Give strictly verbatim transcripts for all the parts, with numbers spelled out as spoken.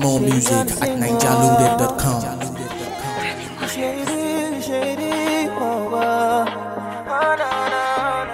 More music at ninja loaded dot com. Shady, shady, oh, oh. Oh, no, no, no.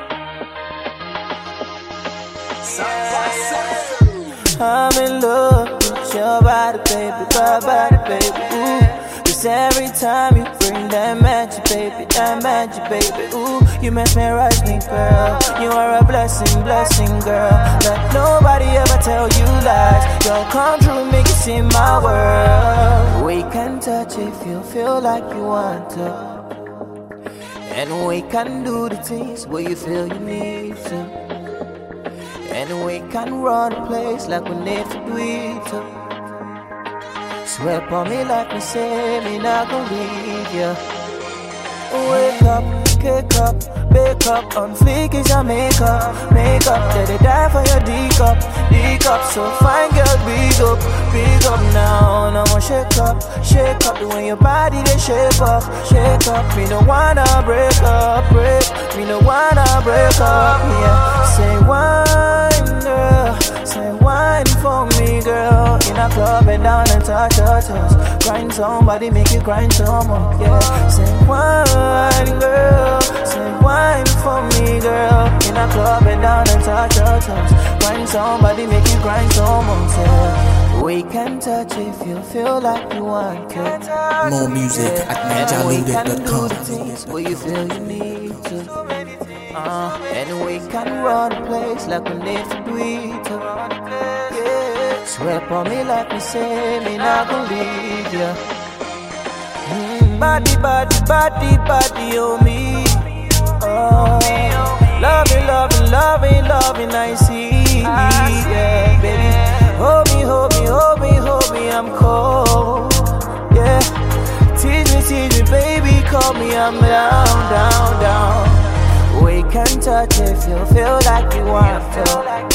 I'm in love with your body, baby, my body, baby, ooh. Cause every time you bring that magic, baby, that magic, baby, ooh. You mesmerize me, girl. You are a blessing, blessing, girl. Let nobody ever tell you lies. Don't come true, make it seem my world. We can touch if you feel like you want to, and we can do the things where you feel you need to, and we can run a place like we need to do it too. Swear on me like me say me not gon' leave ya. Wake up, kick up, wake up. On fleek is your makeup, makeup. Let it die for your D-cup, D-cup. So fine girl, big up, big up now. No more shake up, shake up. The way your body they shape up, shake up. Me no wanna break up, break. Me no wanna break up, yeah. Say wine, girl. Say wine for me, girl. In a club and down and touch your toes. Grind somebody, make you grind some more, yeah. Say wine, girl. Say wine for me, girl. In a club and down and touch your toes. Grind somebody, make you grind some more, yeah. We can touch if you feel like you want to. More music at ninja loaded dot com. And we can do the things where you feel you need to. Uh, and we can run a place like we need to do it too. Yeah. Swear on me like me say me not gon' leave ya. Mm, body, body, body, body on me. Oh, loving, loving, loving, loving, I see. Yeah, baby. Hold me, hold me, hold me, hold me, I'm cold. Yeah. Tease me, tease me, baby, call me, I'm down, down, down. We can touch if you feel like you want to,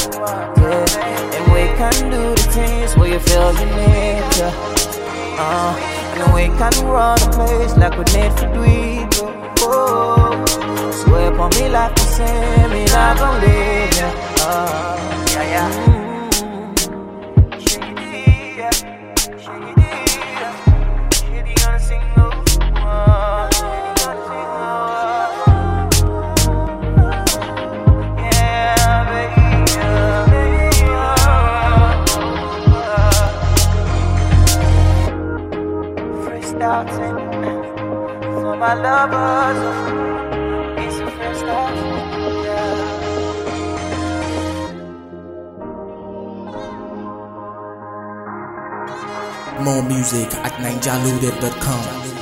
yeah. And we can do the things where you feel you need to, uh, and we can run a place like we need to do it. Oh, swear on me like you say me not gon' leave ya. Uh, yeah, yeah. Mm-hmm. Shady, yeah. Shady, yeah. Shady on a single. Uh, for my lovers, it's a first start, yeah. More music at ninja loaded dot com.